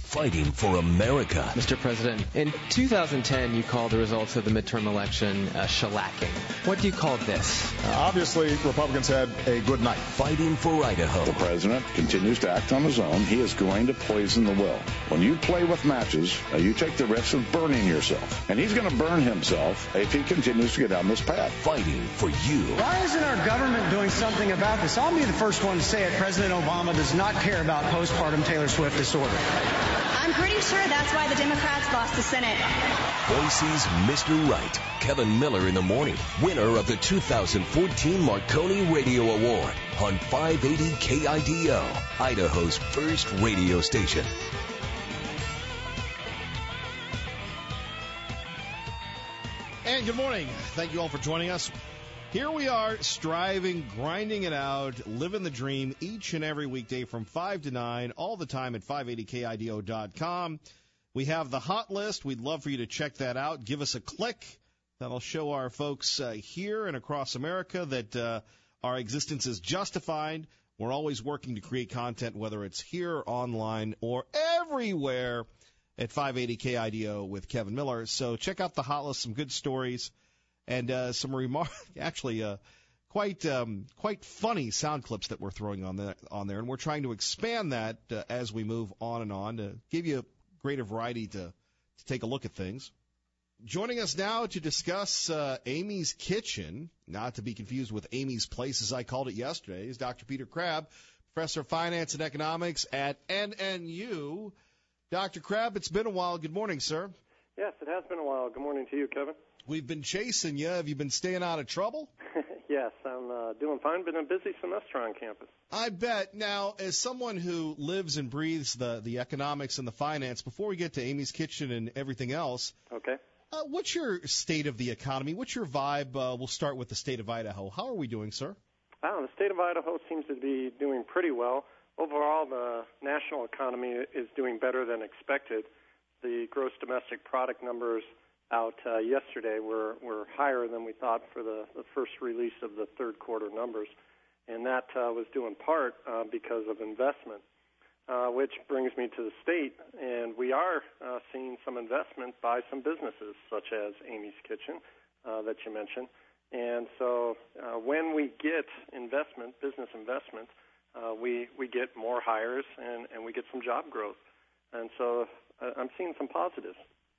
fighting for America. Mr. President, in 2010, you called the results of the midterm election shellacking. What do you call this? Obviously, Republicans had a good night. Fighting for Idaho. The president continues to act on his own. He is going to poison the well. When you play with matches, you take the risk of burning yourself. And he's going to burn himself if he continues to get down this path. Fighting for you. Why isn't our government doing something about this? I'll be the first one to say it. President Obama does not care about postpartum Taylor Swift disorder. I'm pretty sure that's why the Democrats lost the Senate. Boise's Mr. Right. Kevin Miller in the morning. Winner of the 2014 Marconi Radio Award on 580 KIDO, Idaho's first radio station. And good morning. Thank you all for joining us. Here we are, striving, grinding it out, living the dream each and every weekday from 5 to 9, all the time at 580KIDO.com. We have the hot list. We'd love for you to check that out. Give us a click. That'll show our folks here and across America that our existence is justified. We're always working to create content, whether it's here, online, or everywhere at 580KIDO with Kevin Miller. So check out the hot list, some good stories. And some quite funny sound clips that we're throwing on there, and we're trying to expand that as we move on and on to give you a greater variety to take a look at things. Joining us now to discuss Amy's Kitchen, not to be confused with Amy's Place as I called it yesterday, is Dr. Peter Crabb, Professor of Finance and Economics at NNU. Dr. Crabb, it's been a while. Good morning, sir. Yes, it has been a while. Good morning to you, Kevin. We've been chasing you. Have you been staying out of trouble? Yes, I'm doing fine. Been a busy semester on campus. I bet. Now, as someone who lives and breathes the economics and the finance, before we get to Amy's Kitchen and everything else, okay. What's your state of the economy? What's your vibe? We'll start with the state of Idaho. How are we doing, sir? The state of Idaho seems to be doing pretty well. Overall, the national economy is doing better than expected. The gross domestic product numbers out yesterday were higher than we thought for the first release of the third quarter numbers, and that was due in part because of investment, which brings me to the state, and we are seeing some investment by some businesses, such as Amy's Kitchen that you mentioned. And so when we get investment, business investment, we get more hires and we get some job growth. And so I'm seeing some positives.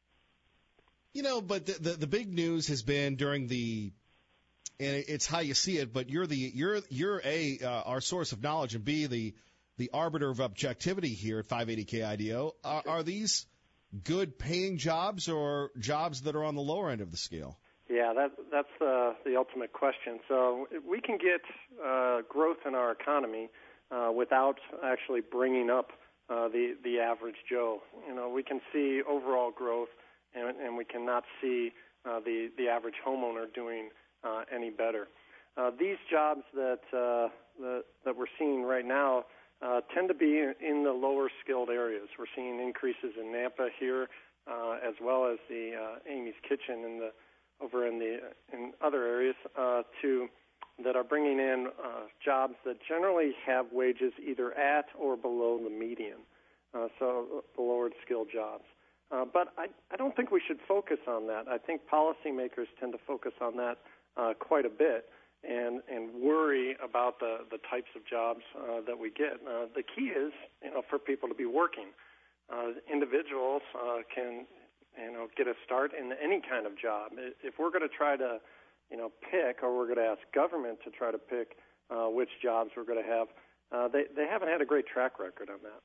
You know, but the big news has been during and it's how you see it, but you're our source of knowledge, and B, the arbiter of objectivity here at 580 KIDO. Are these good paying jobs or jobs that are on the lower end of the scale? Yeah, that's the ultimate question. So we can get growth in our economy without actually bringing up the average Joe. You know, we can see overall growth, and we cannot see the average homeowner doing any better. These jobs that we're seeing right now tend to be in the lower skilled areas. We're seeing increases in Nampa here, as well as the Amy's Kitchen in other areas too, that are bringing in jobs that generally have wages either at or below the median, so the lower skilled jobs. But I don't think we should focus on that. I think policymakers tend to focus on that quite a bit and worry about the types of jobs that we get. The key is, for people to be working. Individuals can, get a start in any kind of job. If we're going to try to, pick, or we're going to ask government to try to pick which jobs we're going to have, they haven't had a great track record on that.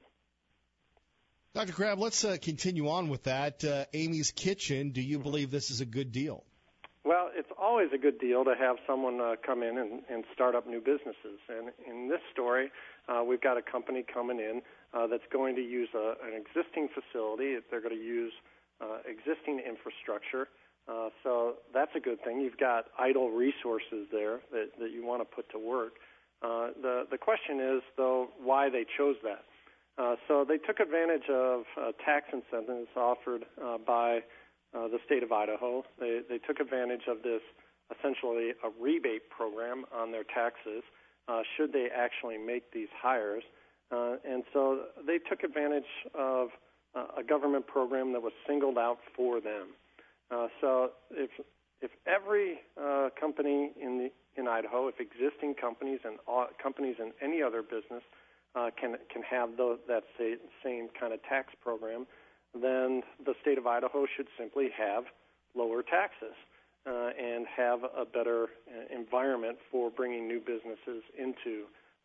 Dr. Crabb, let's continue on with that. Amy's Kitchen, do you believe this is a good deal? Well, it's always a good deal to have someone come in and start up new businesses. And in this story, we've got a company coming in that's going to use an existing facility. They're going to use existing infrastructure. So that's a good thing. You've got idle resources there that you want to put to work. The question is, though, why they chose that. So they took advantage of tax incentives offered by the state of Idaho. They took advantage of this, essentially a rebate program on their taxes should they actually make these hires. And so they took advantage of a government program that was singled out for them. So if every company in Idaho, if existing companies and companies in any other business can have that same kind of tax program, then the state of Idaho should simply have lower taxes and have a better environment for bringing new businesses into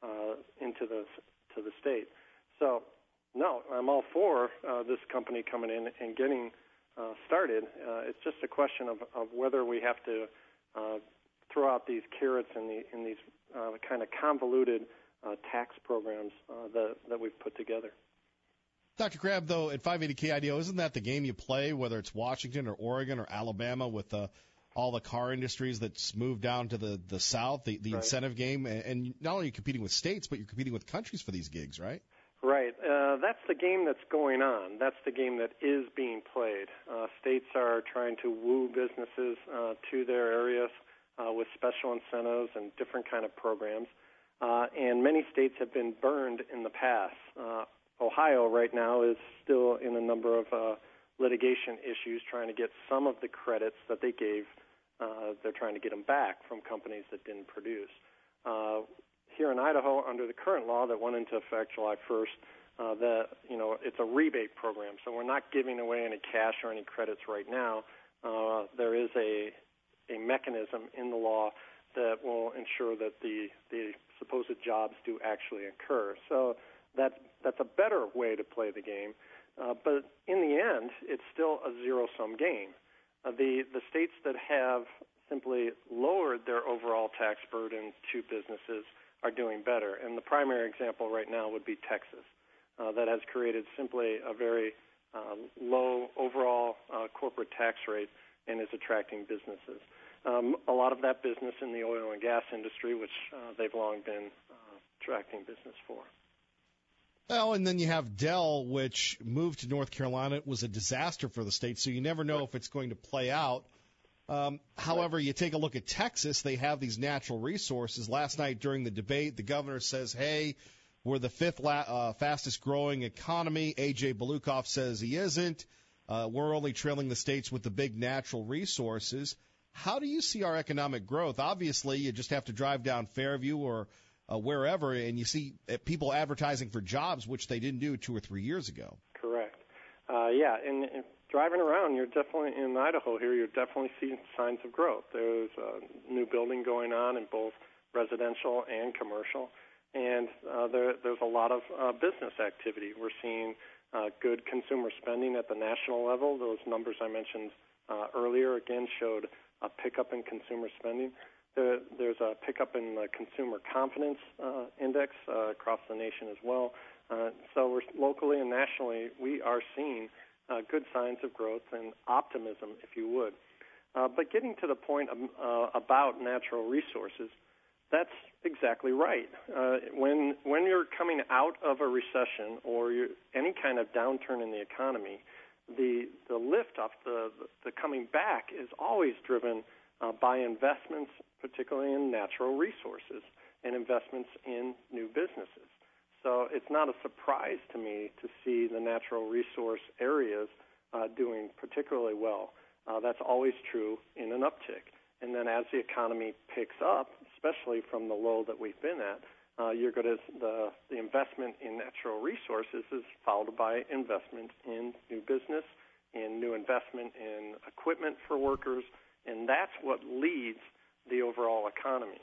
the state. So, no, I'm all for this company coming in and getting started. It's just a question of whether we have to throw out these carrots in these kind of convoluted tax programs that we've put together. Dr. Crabb, though, at 580 KIDO, isn't that the game you play, whether it's Washington or Oregon or Alabama, with all the car industries that's moved down to the south, the right. Incentive game? And not only are you competing with states, but you're competing with countries for these gigs, right? Right. That's the game that's going on. That's the game that is being played. States are trying to woo businesses to their areas with special incentives and different kind of programs. And many states have been burned in the past. Ohio right now is still in a number of litigation issues trying to get some of the credits that they gave. They're trying to get them back from companies that didn't produce. Here in Idaho, under the current law that went into effect July 1st, it's a rebate program, so we're not giving away any cash or any credits right now. There is a mechanism in the law that will ensure that the supposed jobs do actually occur. So that's a better way to play the game. But in the end, it's still a zero-sum game. The states that have simply lowered their overall tax burden to businesses are doing better. And the primary example right now would be Texas. That has created simply a very low overall corporate tax rate and is attracting businesses. A lot of that business in the oil and gas industry, which they've long been attracting business for. Well, and then you have Dell, which moved to North Carolina. It was a disaster for the state, so you never know if it's going to play out. However, you take a look at Texas, they have these natural resources. Last night during the debate, the governor says, hey, we're the fifth fastest growing economy. A.J. Belukoff says he isn't. We're only trailing the states with the big natural resources. How do you see our economic growth? Obviously, you just have to drive down Fairview or wherever, and you see people advertising for jobs, which they didn't do 2 or 3 years ago. Correct. And driving around, you're definitely in Idaho here. You're definitely seeing signs of growth. There's a new building going on in both residential and commercial, and there's a lot of business activity. We're seeing good consumer spending at the national level. Those numbers I mentioned earlier again showed a pickup in consumer spending. There's a pickup in the consumer confidence index across the nation as well. So we're locally and nationally, we are seeing good signs of growth and optimism, if you would. But getting to the point about natural resources, that's exactly right. When you're coming out of a recession or any kind of downturn in the economy, the lift off the coming back is always driven by investments, particularly in natural resources, and investments in new businesses. So it's not a surprise to me to see the natural resource areas doing particularly well. That's always true in an uptick. And then as the economy picks up, especially from the low that we've been at, you're going to the investment in natural resources is followed by investment in new business, in new investment in equipment for workers, and that's what leads the overall economy.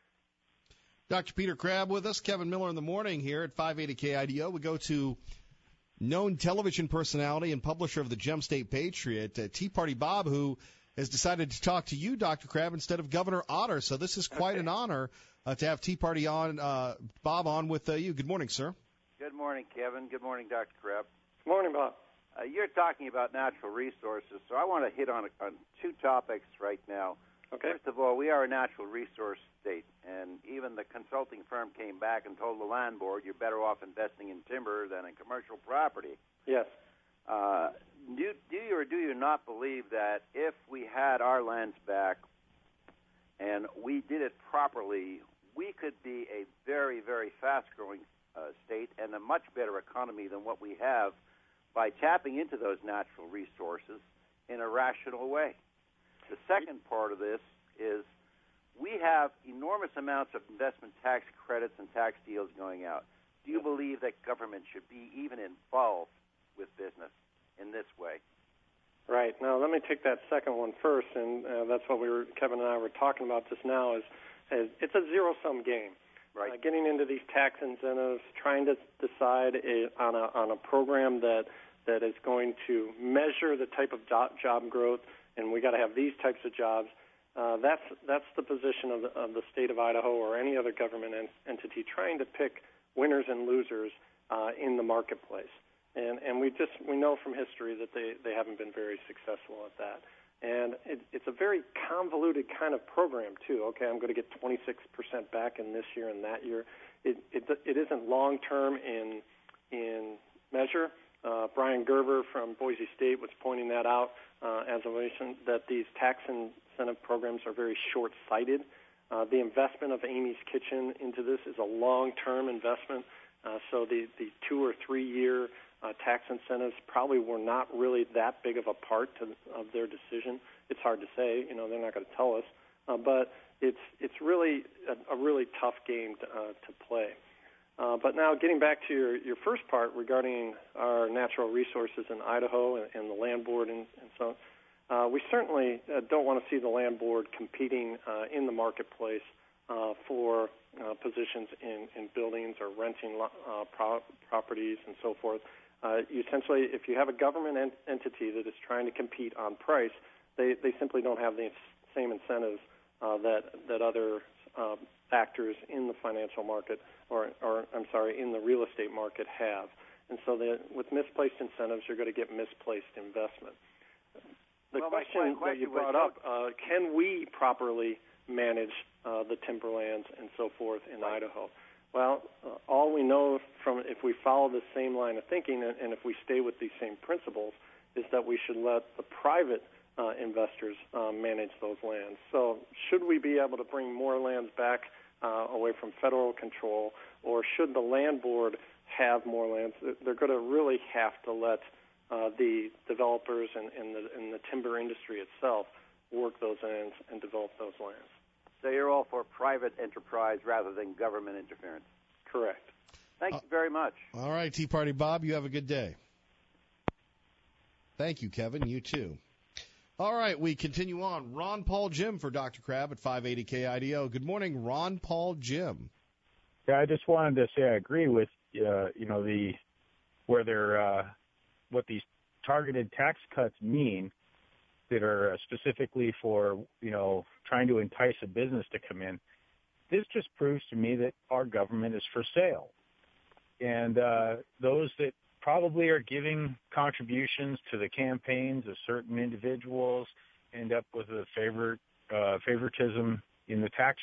Dr. Peter Crabb with us, Kevin Miller in the morning here at 580 KIDO. We go to known television personality and publisher of the Gem State Patriot, Tea Party Bob, who has decided to talk to you, Dr. Crabb, instead of Governor Otter. So this is quite an honor to have Tea Party Bob on with you. Good morning, sir. Good morning, Kevin. Good morning, Dr. Crabb. Good morning, Bob. You're talking about natural resources, so I want to hit on two topics right now. Okay. First of all, we are a natural resource state, and even the consulting firm came back and told the land board you're better off investing in timber than in commercial property. Yes. Do you or do you not believe that if we had our lands back and we did it properly, we could be a very, very fast-growing state and a much better economy than what we have by tapping into those natural resources in a rational way. The second part of this is we have enormous amounts of investment tax credits and tax deals going out. Do you believe that government should be even involved with business in this way? Right. Now, let me take that second one first, and that's what Kevin and I were talking about just now, is it's a zero-sum game. Right. Getting into these tax incentives, trying to decide on a program that is going to measure the type of job growth, and we got to have these types of jobs. That's the position of the state of Idaho or any other government entity, trying to pick winners and losers in the marketplace. And we know from history that they haven't been very successful at that. And it's a very convoluted kind of program too. Okay, I'm going to get 26% back in this year and that year. It isn't long term in measure. Brian Gerber from Boise State was pointing that out as a reason that these tax incentive programs are very short-sighted. The investment of Amy's Kitchen into this is a long-term investment. So the 2 or 3 year tax incentives probably were not really that big of a part of their decision. It's hard to say. They're not going to tell us. But it's really a really tough game to play. But now getting back to your first part regarding our natural resources in Idaho and the land board and so on, we certainly don't want to see the land board competing in the marketplace for positions in buildings or renting properties and so forth. Essentially, if you have a government entity that is trying to compete on price, they simply don't have the same incentives that other actors in the financial market or in the real estate market have. And so with misplaced incentives, you're going to get misplaced investment. The question that you brought up, can we properly manage the timberlands and so forth in Idaho? Well, all we know from if we follow the same line of thinking and if we stay with these same principles is that we should let the private investors manage those lands. So should we be able to bring more lands back away from federal control, or should the land board have more lands? They're going to really have to let the developers and the timber industry itself work those lands and develop those lands. So you're all for private enterprise rather than government interference? Correct. Thank you very much. All right, Tea Party Bob, you have a good day. Thank you, Kevin. You too. All right, we continue on. Ron Paul Jim for Dr. Crabb at 580 KIDO. Good morning, Ron Paul Jim. Yeah, I just wanted to say I agree with what these targeted tax cuts mean that are specifically for trying to entice a business to come in. This just proves to me that our government is for sale, and those that probably are giving contributions to the campaigns of certain individuals end up with a favoritism in the tax.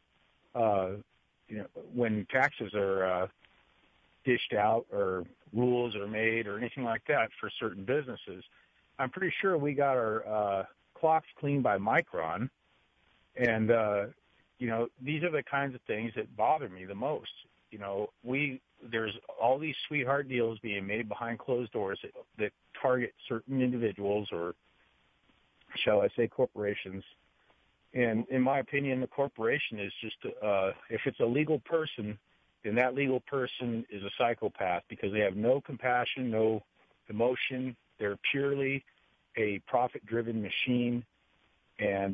When taxes are dished out or rules are made or anything like that for certain businesses, I'm pretty sure we got our clocks cleaned by Micron, and these are the kinds of things that bother me the most. There's all these sweetheart deals being made behind closed doors that target certain individuals, or shall I say corporations. And in my opinion, the corporation is just, if it's a legal person, then that legal person is a psychopath because they have no compassion, no emotion. They're purely a profit-driven machine. And,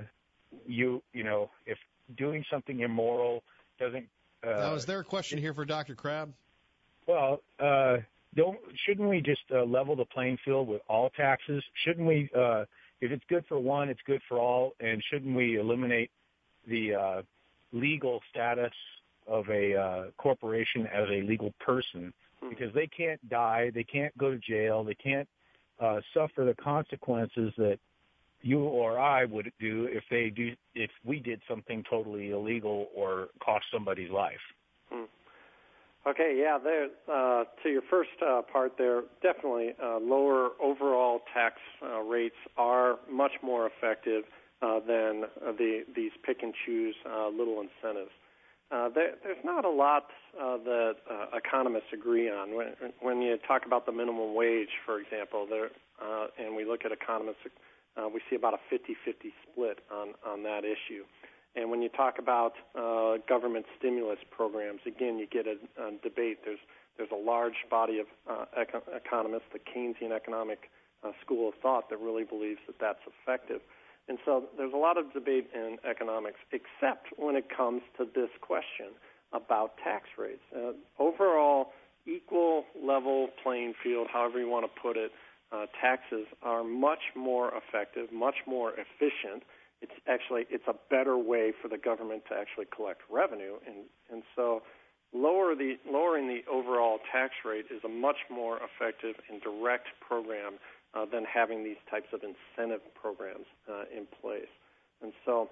if doing something immoral doesn't... Now, is there a question here for Dr. Crabb? Well, shouldn't we just level the playing field with all taxes? Shouldn't we, if it's good for one, it's good for all, and shouldn't we eliminate the legal status of a corporation as a legal person? Because they can't die, they can't go to jail, they can't suffer the consequences that you or I would do if we did something totally illegal or cost somebody's life. Okay, yeah, to your first part there, definitely lower overall tax rates are much more effective than these pick-and-choose little incentives. there's not a lot that economists agree on. When you talk about the minimum wage, for example, and we look at economists, we see about a 50-50 split on that issue. And when you talk about government stimulus programs, again, you get a debate. There's a large body of economists, the Keynesian economic school of thought, that really believes that that's effective. And so there's a lot of debate in economics, except when it comes to this question about tax rates. Overall, equal level playing field, however you want to put it, taxes are much more effective, much more efficient. It's a better way for the government to actually collect revenue, and so lowering the overall tax rate is a much more effective and direct program than having these types of incentive programs in place. And so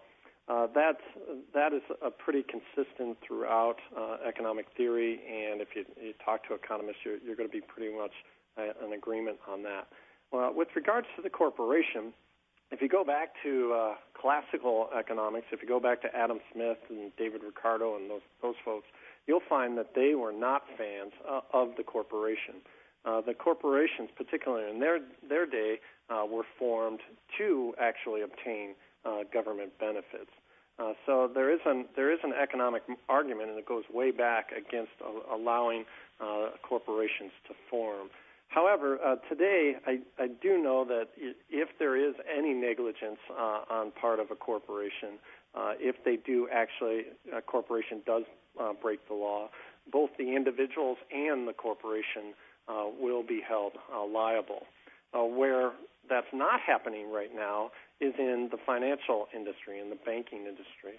that is a pretty consistent throughout economic theory, and if you talk to economists, you're going to be pretty much in agreement on that. Well, with regards to the corporation, if you go back to classical economics, if you go back to Adam Smith and David Ricardo and those folks, you'll find that they were not fans of the corporation. The corporations, particularly in their day, were formed to actually obtain government benefits. So there is an economic argument, and it goes way back against allowing corporations to form. However, today I do know that if there is any negligence on part of a corporation, if they do actually, a corporation does break the law, both the individuals and the corporation will be held liable. Where that's not happening right now is in the financial industry, in the banking industry.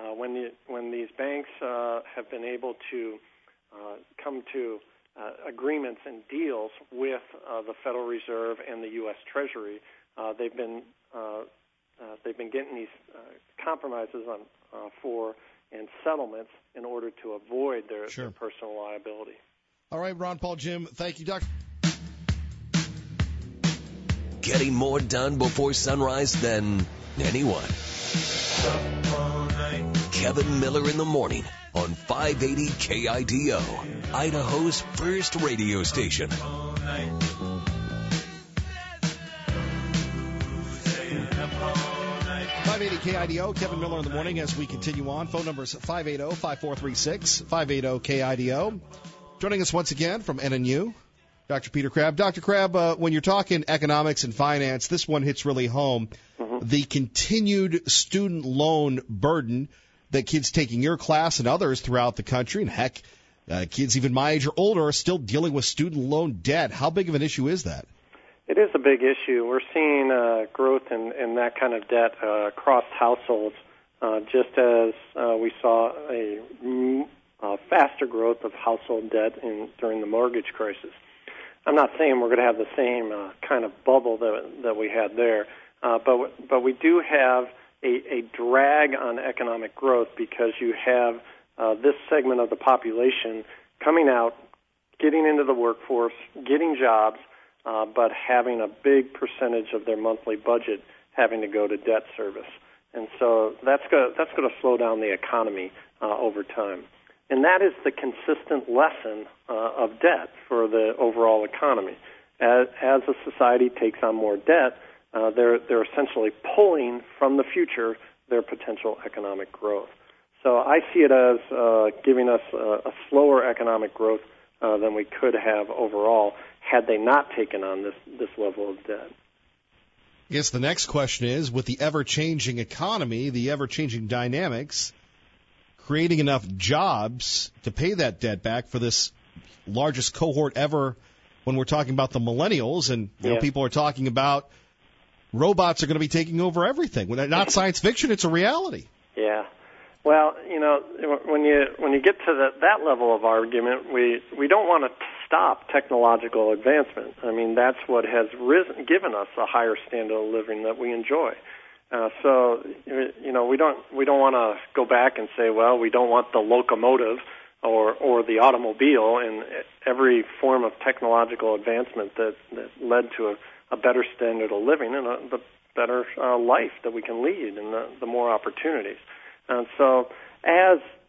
When these banks have been able to come to agreements and deals with the Federal Reserve and the U.S. Treasury, they've been getting these compromises for and settlements in order to avoid their personal liability. All right, Ron Paul, Jim, thank you, Doctor. Getting more done before sunrise than anyone. Kevin Miller in the morning on 580 KIDO, Idaho's first radio station. 580 KIDO, Kevin Miller in the morning as we continue on. Phone numbers 580-5436, 580-KIDO. Joining us once again from NNU, Dr. Peter Crabb. Dr. Crabb, when you're talking economics and finance, this one hits really home. Mm-hmm. The continued student loan burden that kids taking your class and others throughout the country, and heck, kids even my age or older are still dealing with student loan debt. How big of an issue is that? It is a big issue. We're seeing growth in that kind of debt across households, just as we saw a faster growth of household debt during the mortgage crisis. I'm not saying we're going to have the same kind of bubble that we had there, but we do have a drag on economic growth because you have this segment of the population coming out, getting into the workforce, getting jobs, but having a big percentage of their monthly budget having to go to debt service. And so that's going to slow down the economy over time. And that is the consistent lesson of debt for the overall economy. As a society takes on more debt, they're essentially pulling from the future their potential economic growth. So I see it as giving us a slower economic growth than we could have overall had they not taken on this level of debt. I guess the next question is, with the ever-changing economy, the ever-changing dynamics, creating enough jobs to pay that debt back for this largest cohort ever when we're talking about the millennials, and you know, people are talking about robots are going to be taking over everything. When not science fiction, it's a reality. Yeah. Well, you know, when you get to that level of argument, we don't want to stop technological advancement. I mean, that's what has given us a higher standard of living that we enjoy. So, you know, we don't want to go back and say, well, we don't want the locomotive or the automobile, and every form of technological advancement that led to a better standard of living and the better life that we can lead and the more opportunities. And so as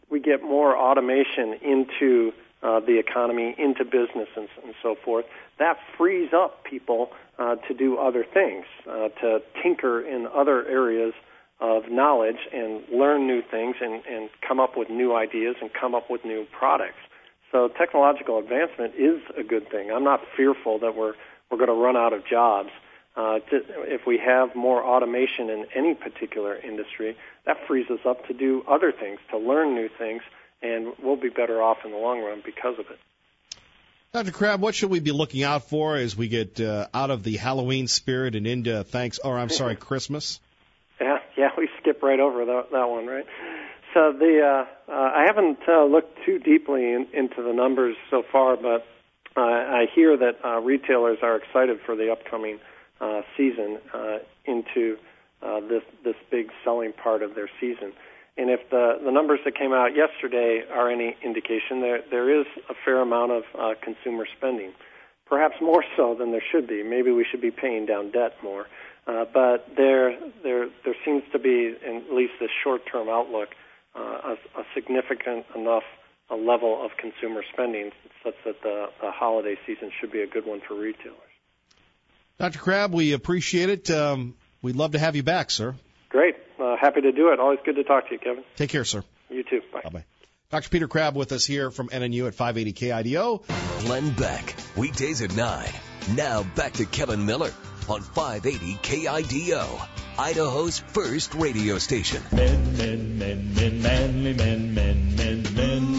we get more automation into the economy, into business, and so forth, that frees up people to do other things, to tinker in other areas of knowledge and learn new things and come up with new ideas and come up with new products. So technological advancement is a good thing. I'm not fearful that we're going to run out of jobs. If we have more automation in any particular industry, that frees us up to do other things, to learn new things, and we'll be better off in the long run because of it. Dr. Crabb, what should we be looking out for as we get out of the Halloween spirit and into Christmas? Yeah, we skip right over that one, right? So I haven't looked too deeply into the numbers so far, but I hear that retailers are excited for the upcoming season into this big selling part of their season. And if the numbers that came out yesterday are any indication, there is a fair amount of consumer spending, perhaps more so than there should be. Maybe we should be paying down debt more. But there seems to be, in at least this short-term outlook, a significant enough level of consumer spending such that the holiday season should be a good one for retailers. Dr. Crabb, we appreciate it. We'd love to have you back, sir. Great. Happy to do it. Always good to talk to you, Kevin. Take care, sir. You too. Bye. Bye-bye. Dr. Peter Crabb with us here from NNU at 580 KIDO. Glenn Beck, weekdays at 9. Now back to Kevin Miller on 580 KIDO, Idaho's first radio station. Men, manly men, manly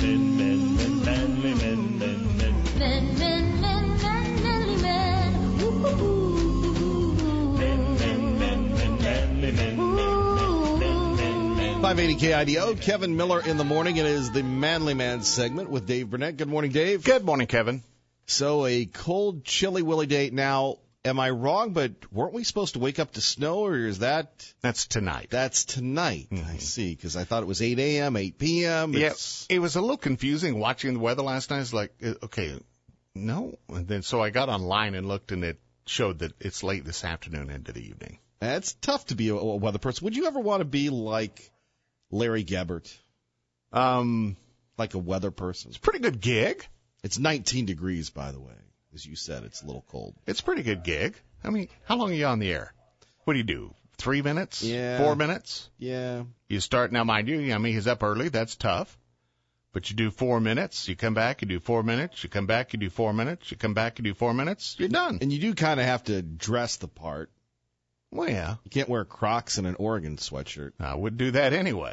men. 580 KIDO, Kevin Miller in the morning. It is the Manly Man segment with Dave Burnett. Good morning, Dave. Good morning, Kevin. So a cold, chilly Willie day. Now, am I wrong, but weren't we supposed to wake up to snow, or is that... That's tonight. That's tonight. Mm-hmm. I see, because I thought it was 8 a.m., 8 p.m. Yes, it was a little confusing watching the weather last night. It's like, okay, no. And then so I got online and looked, and it showed that it's late this afternoon into the evening. That's tough to be a weather person. Would you ever want to be like Larry Gebert? Like a weather person? It's a pretty good gig. It's 19 degrees, by the way. As you said, it's a little cold. It's a pretty good gig. I mean, how long are you on the air? What do you do? 3 minutes? Yeah. 4 minutes? Yeah. You start, now mind you, I mean, he's up early. That's tough. But you do 4 minutes. You come back, you do 4 minutes. You come back, you do 4 minutes. You come back, you do 4 minutes. You're done. And you do kind of have to dress the part. Well, yeah. You can't wear Crocs and an Oregon sweatshirt. I would do that anyway.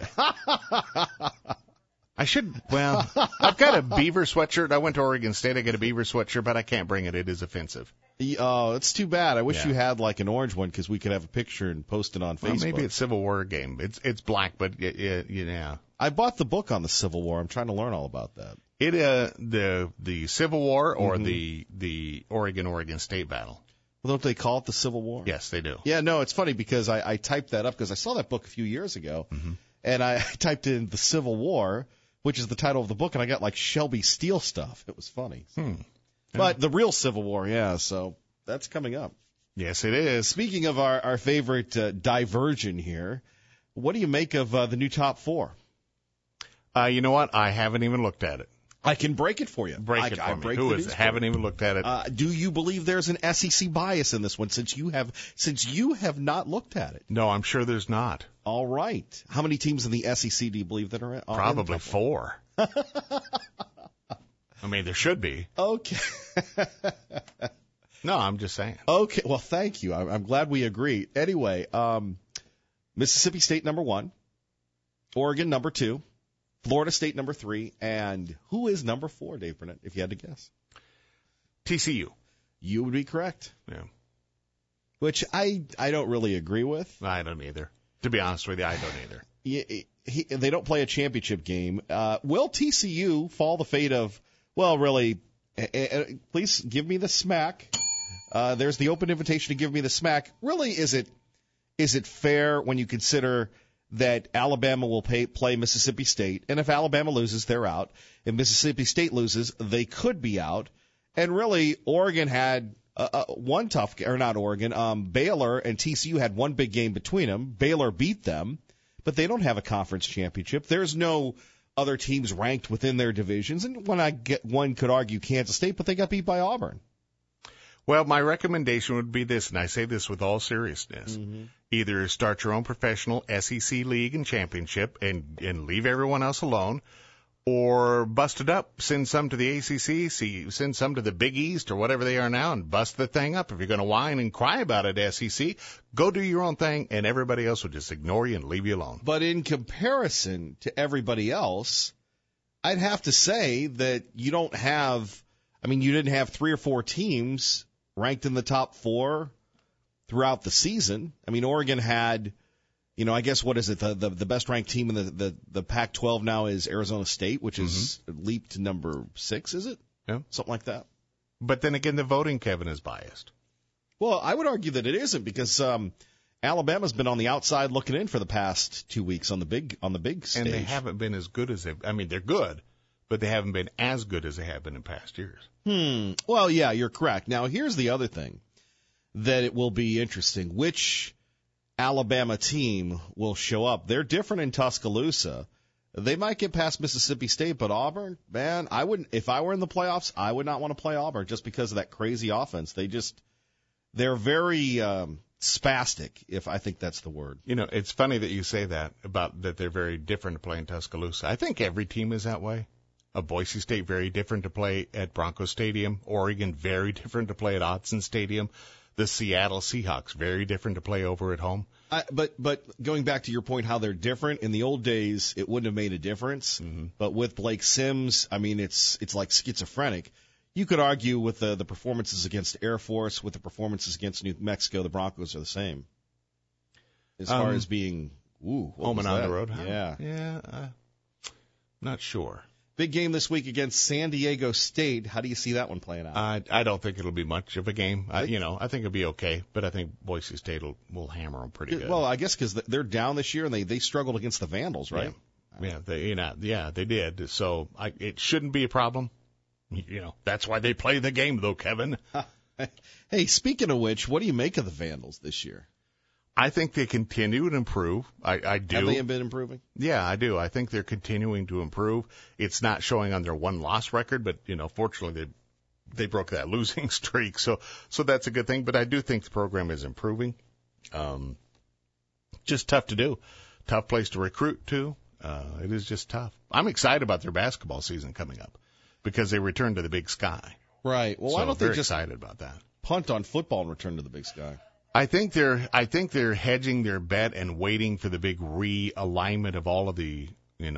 I should, well, I've got a Beaver sweatshirt. I went to Oregon State. I got a Beaver sweatshirt, but I can't bring it. It is offensive. Oh, it's too bad. I wish you had like an orange one because we could have a picture and post it on Facebook. Well, maybe it's Civil War game. It's black, but yeah. I bought the book on the Civil War. I'm trying to learn all about that. The Civil War or the Oregon State battle. Well, don't they call it the Civil War? Yes, they do. Yeah, no, it's funny because I typed that up because I saw that book a few years ago, and I typed in the Civil War, which is the title of the book, and I got like Shelby Steele stuff. It was funny. But the real Civil War, yeah, so that's coming up. Yes, it is. Speaking of our favorite diversion here, what do you make of the new top four? You know what? I haven't even looked at it. I can break it for you. Break it for me. Who is it? Haven't even looked at it. Do you believe there's an SEC bias in this one since you have not looked at it? No, I'm sure there's not. All right. How many teams in the SEC do you believe that are Probably 4. I mean, there should be. Okay. No, I'm just saying. Okay. Well, thank you. I'm glad we agree. Anyway, Mississippi State number 1, Oregon number 2, Florida State number 3, and who is number 4, Dave Burnett, if you had to guess? TCU. You would be correct. Yeah. Which I don't really agree with. I don't either. To be honest with you, I don't either. They don't play a championship game. Will TCU fall the fate of, well, really, please give me the smack. There's the open invitation to give me the smack. Really, is it fair when you consider that Alabama will play Mississippi State, and if Alabama loses, they're out. If Mississippi State loses, they could be out. And really, Oregon had one tough, or not Oregon, Baylor and TCU had one big game between them. Baylor beat them, but they don't have a conference championship. There's no other teams ranked within their divisions. And one could argue Kansas State, but they got beat by Auburn. Well, my recommendation would be this, and I say this with all seriousness. Either start your own professional SEC league and championship and leave everyone else alone, or bust it up, send some to the ACC, send some to the Big East or whatever they are now, and bust the thing up. If you're going to whine and cry about it, SEC, go do your own thing, and everybody else will just ignore you and leave you alone. But in comparison to everybody else, I'd have to say that you don't have, you didn't have 3 or 4 teams ranked in the top 4 throughout the season. Oregon had, I guess, what is it? The best ranked team in the Pac-12 now is Arizona State, which is leaped to number 6, is it? Yeah. Something like that. But then again, the voting, Kevin, is biased. Well, I would argue that it isn't because Alabama's been on the outside looking in for the past 2 weeks on the big stage. And they haven't been as good as they're good, but they haven't been as good as they have been in past years. Well, yeah, you're correct. Now, here's the other thing that it will be interesting. Which Alabama team will show up? They're different in Tuscaloosa. They might get past Mississippi State, but Auburn, man, I wouldn't. If I were in the playoffs, I would not want to play Auburn just because of that crazy offense. They're very spastic, if I think that's the word. It's funny that you say that about that they're very different to play in Tuscaloosa. I think every team is that way. Boise State, very different to play at Bronco Stadium. Oregon, very different to play at Autzen Stadium. The Seattle Seahawks, very different to play over at home. But going back to your point, how they're different, in the old days, it wouldn't have made a difference. But with Blake Sims, it's like schizophrenic. You could argue with the performances against Air Force, with the performances against New Mexico, the Broncos are the same. As far as being, home and on the road. Yeah. Not sure. Big game this week against San Diego State. How do you see that one playing out? I don't think it'll be much of a game. I think it'll be okay, but I think Boise State will hammer them pretty good. Well, I guess because they're down this year and they struggled against the Vandals, right? Yeah, they did. So it shouldn't be a problem. That's why they play the game, though, Kevin. Hey, speaking of which, what do you make of the Vandals this year? I think they continue to improve. I do. Have they been improving? Yeah, I do. I think they're continuing to improve. It's not showing on their 1-loss record, but, fortunately they broke that losing streak. So that's a good thing. But I do think the program is improving. Just tough to do. Tough place to recruit to. It is just tough. I'm excited about their basketball season coming up because they return to the Big Sky. Right. Well, so why don't they just excited about that? Punt on football and return to the Big Sky? I think they're hedging their bet and waiting for the big realignment of all of the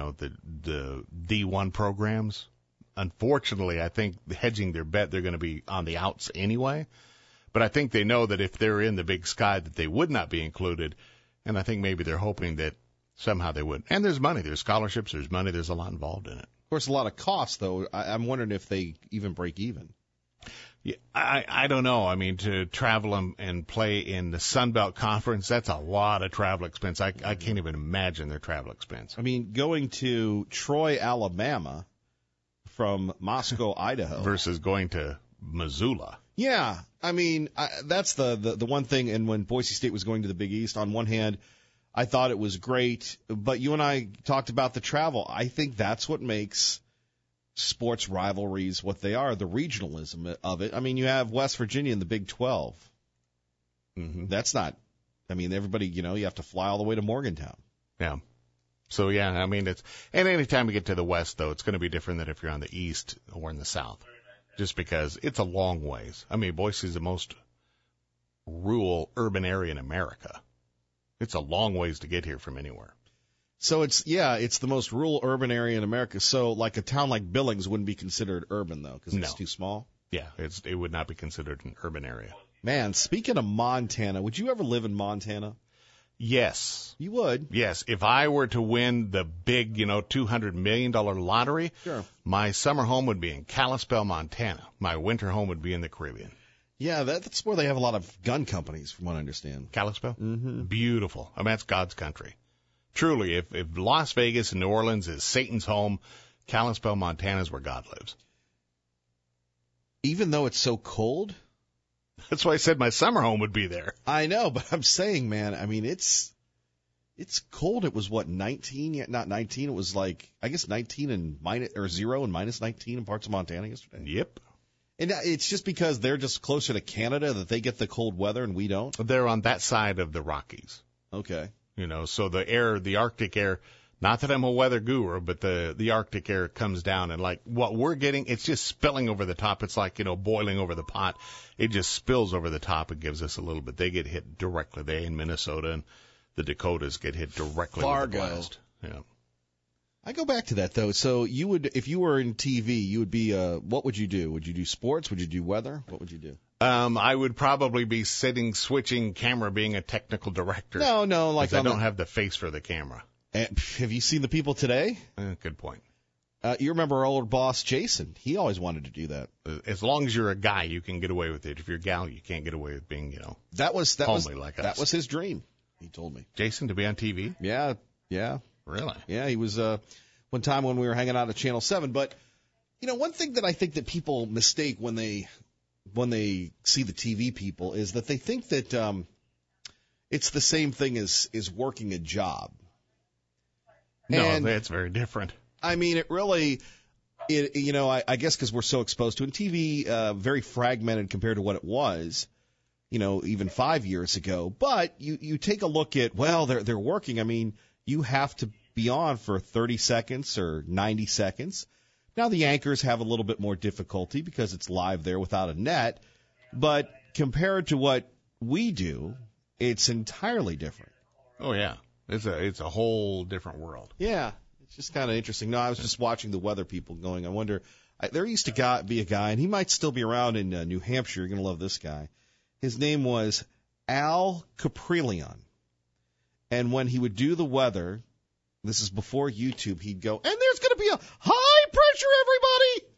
D1 programs. Unfortunately, I think hedging their bet, they're going to be on the outs anyway. But I think they know that if they're in the Big Sky, that they would not be included. And I think maybe they're hoping that somehow they would. And there's money, there's scholarships, there's money, there's a lot involved in it. Of course, a lot of costs, though. I'm wondering if they even break even. Yeah, I don't know. To travel and play in the Sun Belt Conference, that's a lot of travel expense. I can't even imagine their travel expense. Going to Troy, Alabama from Moscow, Idaho. Versus going to Missoula. Yeah. That's the one thing. And when Boise State was going to the Big East, on one hand, I thought it was great. But you and I talked about the travel. I think that's what makes sports rivalries what they are, the regionalism of it. You have West Virginia in the Big 12. That's not, everybody, you have to fly all the way to Morgantown. Yeah. So, yeah, it's, and anytime you get to the West, though, it's going to be different than if you're on the East or in the South, just because it's a long ways. Boise is the most rural urban area in America. It's a long ways to get here from anywhere. So it's the most rural urban area in America. So like a town like Billings wouldn't be considered urban, though, because it's too small? Yeah, it would not be considered an urban area. Man, speaking of Montana, would you ever live in Montana? Yes. You would? Yes. If I were to win the big, $200 million lottery, sure, my summer home would be in Kalispell, Montana. My winter home would be in the Caribbean. Yeah, that's where they have a lot of gun companies, from what I understand. Kalispell? Mm-hmm. Beautiful. That's God's country. Truly, if Las Vegas and New Orleans is Satan's home, Kalispell, Montana is where God lives. Even though it's so cold? That's why I said my summer home would be there. I know, but I'm saying, man, it's It's cold. It was, 19? Yeah, not 19. It was like, I guess 19 and -0 and -19 in parts of Montana yesterday. Yep. And it's just because they're just closer to Canada that they get the cold weather and we don't? They're on that side of the Rockies. Okay. So the Arctic air, not that I'm a weather guru, but the Arctic air comes down and like what we're getting, it's just spilling over the top. It's like, boiling over the pot. It just spills over the top and gives us a little bit. They get hit directly. They in Minnesota and the Dakotas get hit directly with the blast. Yeah. I go back to that though. So you would, if you were in TV, you would be, what would you do? Would you do sports? Would you do weather? What would you do? I would probably be switching camera, being a technical director. No, like I don't have the face for the camera. Have you seen the people today? Good point. You remember our old boss, Jason? He always wanted to do that. As long as you're a guy, you can get away with it. If you're a gal, you can't get away with being, homely like us. That was his dream, he told me. Jason, to be on TV? Yeah. Really? Yeah, he was one time when we were hanging out at Channel 7. But, one thing that I think that people mistake when they see the TV people is that they think that it's the same thing as working a job. No, that's very different. I mean, it really, I guess because we're so exposed to it. And TV, very fragmented compared to what it was, even 5 years ago. But you take a look at, well, they're working. I mean, you have to be on for 30 seconds or 90 seconds. Now the anchors have a little bit more difficulty because it's live there without a net. But compared to what we do, it's entirely different. Oh, yeah. It's a whole different world. Yeah. It's just kind of interesting. No, I was just watching the weather people going. I wonder, there used to be a guy, and he might still be around in New Hampshire. You're going to love this guy. His name was Al Caprillion. And when he would do the weather, this is before YouTube, he'd go, and there's going to be a high pressure, everybody.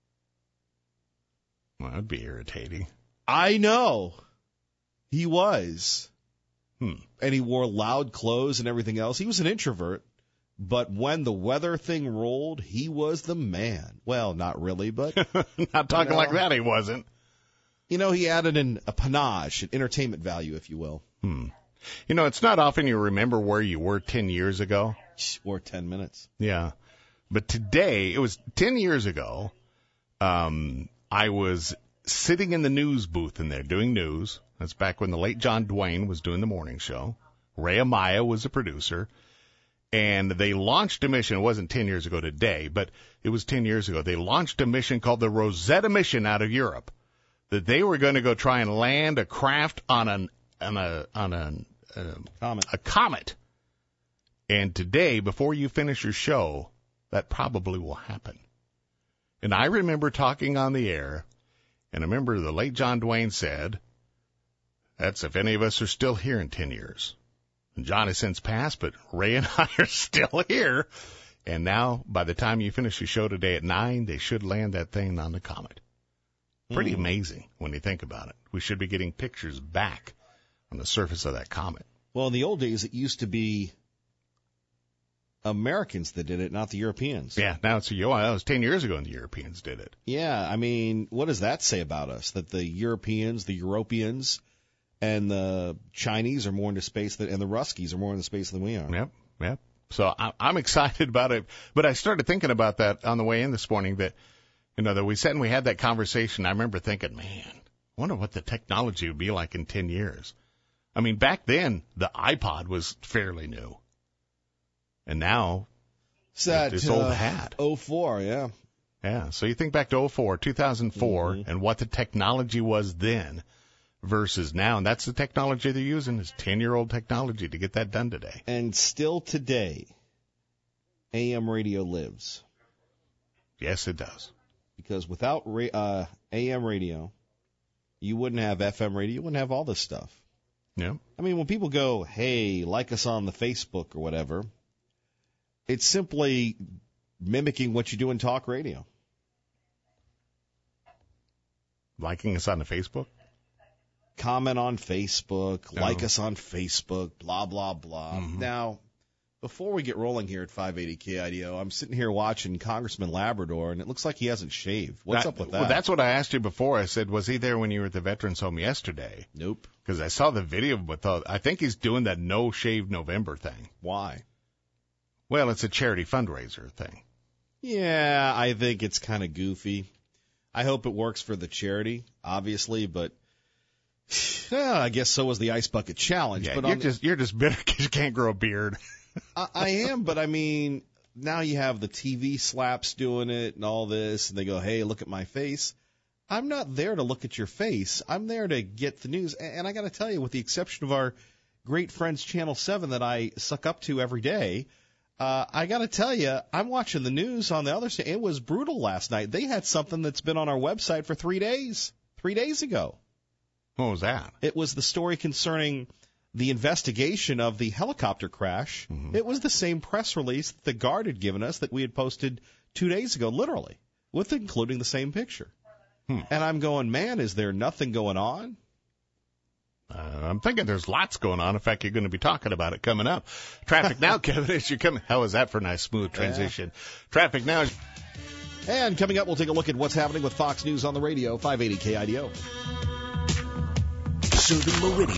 Well, that'd be irritating. I know. He was. And he wore loud clothes and everything else. He was an introvert. But when the weather thing rolled, he was the man. Well, not really, but. Not talking like that, he wasn't. He added a panache, an entertainment value, if you will. It's not often you remember where you were 10 years ago. Or 10 minutes. Yeah. But today, it was 10 years ago, I was sitting in the news booth in there doing news. That's back when the late John Dwayne was doing the morning show. Ray Amaya was the producer. And they launched a mission. It wasn't 10 years ago today, but it was 10 years ago. They launched a mission called the Rosetta Mission out of Europe, that they were going to go try and land a craft on a comet. And today, before you finish your show, that probably will happen. And I remember talking on the air, and I remember the late John Dwayne said, that's if any of us are still here in 10 years. And John has since passed, but Ray and I are still here. And now, by the time you finish your show today at 9, they should land that thing on the comet. Pretty amazing when you think about it. We should be getting pictures back on the surface of that comet. Well, in the old days, it used to be Americans that did it, not the Europeans. Yeah, now that was 10 years ago and the Europeans did it. Yeah, I mean, what does that say about us? That the Europeans, the Europeans, and the Chinese are more into space and the Ruskies are more into space than we are. Yep. So I'm excited about it. But I started thinking about that on the way in this morning that, that we sat and we had that conversation. I remember thinking, man, I wonder what the technology would be like in 10 years. I mean, back then, the iPod was fairly new. And now, it's old hat. 04, yeah. Yeah, so you think back to 2004, and what the technology was then versus now. And that's the technology they're using, is 10-year-old technology to get that done today. And still today, AM radio lives. Yes, it does. Because without AM radio, you wouldn't have FM radio, you wouldn't have all this stuff. Yeah. I mean, when people go, hey, like us on the Facebook or whatever, it's simply mimicking what you do in talk radio. Liking us on the Facebook? Comment on Facebook, like us on Facebook, blah, blah, blah. Now, Before we get rolling here at 580 KIDO, I'm sitting here watching Congressman Labrador, and it looks like he hasn't shaved. What's up with that? Well, that's what I asked you before. I said, was he there when you were at the Veterans Home yesterday? Nope. Because I saw the video, but I think he's doing that No Shave November thing. Why? Well, it's a charity fundraiser thing. Yeah, I think it's kind of goofy. I hope it works for the charity, obviously, but I guess so was the Ice Bucket Challenge. Yeah, but you're just bitter because you can't grow a beard. I am, but I mean, now you have the TV slaps doing it and all this, and they go, hey, look at my face. I'm not there to look at your face. I'm there to get the news. And I got to tell you, with the exception of our great friends Channel 7 that I suck up to every day, I got to tell you, I'm watching the news on the other side. It was brutal last night. They had something that's been on our website for 3 days, 3 days ago. What was that? It was the story concerning the investigation of the helicopter crash. Mm-hmm. It was the same press release that the Guard had given us that we had posted 2 days ago, literally, with including the same picture. And I'm going, man, is there nothing going on? I'm thinking there's lots going on. In fact, you're going to be talking about it coming up. Traffic now, Kevin, as you come. How was that for a nice, smooth transition? Yeah. Traffic now. And coming up, we'll take a look at what's happening with Fox News on the radio, 580 KIDO. Serving Meridian.